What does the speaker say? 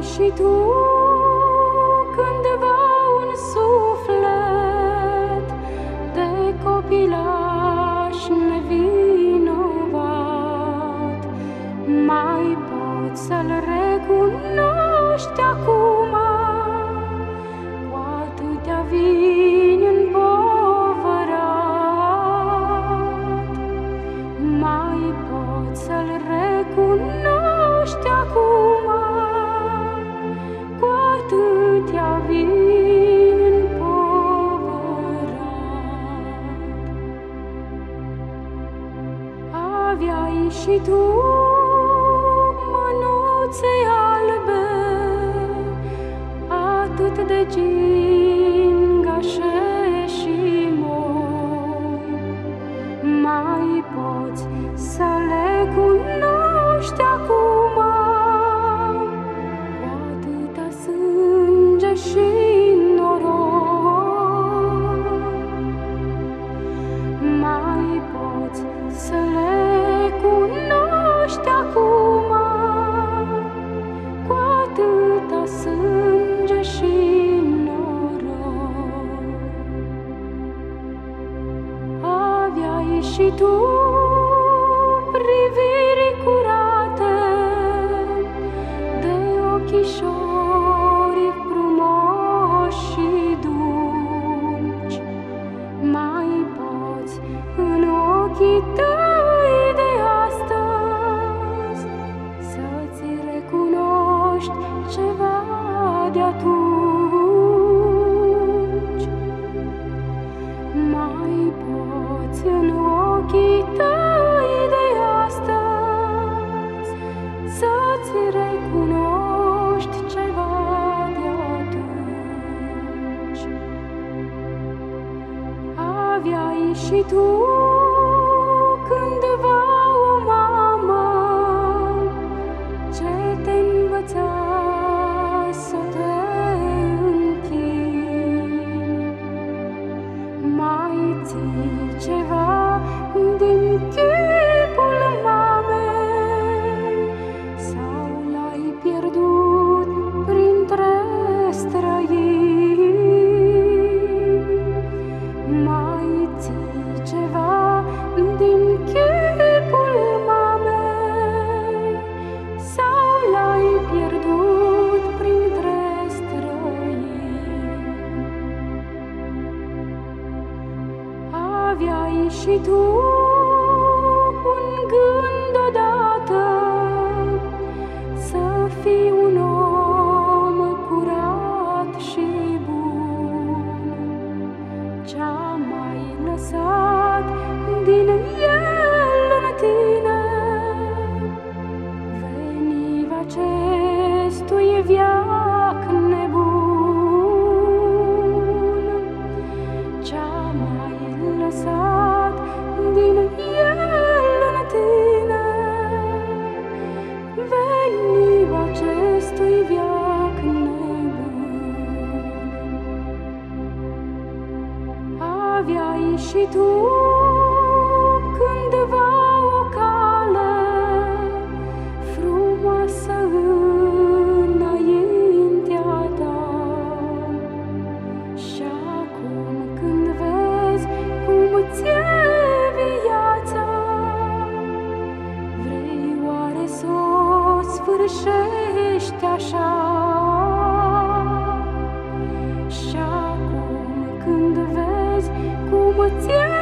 și tu cândva un suflet de copilaș nevinovat. Mai poți să-l recunoști acum, cu atâtea vini împovărat. Mai poți să-l recunoști acum, cu atâtea vini împovărat. Aveai și tu mânuțe albe, atât de gingașe și moi. Mai poți să le cunoști acum, cu atâta sânge și noroi. Mai poți să le cunoști acum, cu atâta sânge și noroi. Aveai și tu priviri curate de ochișori frumoși și dulci. Mai poți în ochii tăi de astăzi să-ți recunoști ceva de atunci. Mai poți în ochii tăi de astăzi să-ți recunoști ceva de atunci. Aveai și tu cândva o mamă ce te învăța să te închini. Mai ții ceva din chipul mamei sau l-ai pierdut printre străini? Mai ții ceva din chipul mamei sau l-ai pierdut printre străini? Aveai și tu un gând odată să fii un om curat și bun. Ce-a mai lăsat din el în tine veniva acestui veac nebun. Ce-a mai lăsat din el în tine veniva acestui veac nebun. Aveai și tu cândva o cale frumoasă înaintea ta. Și acum când vezi cum ți-e viața, vrei oare să o sfârșești așa? Și acum când vezi cum ți-e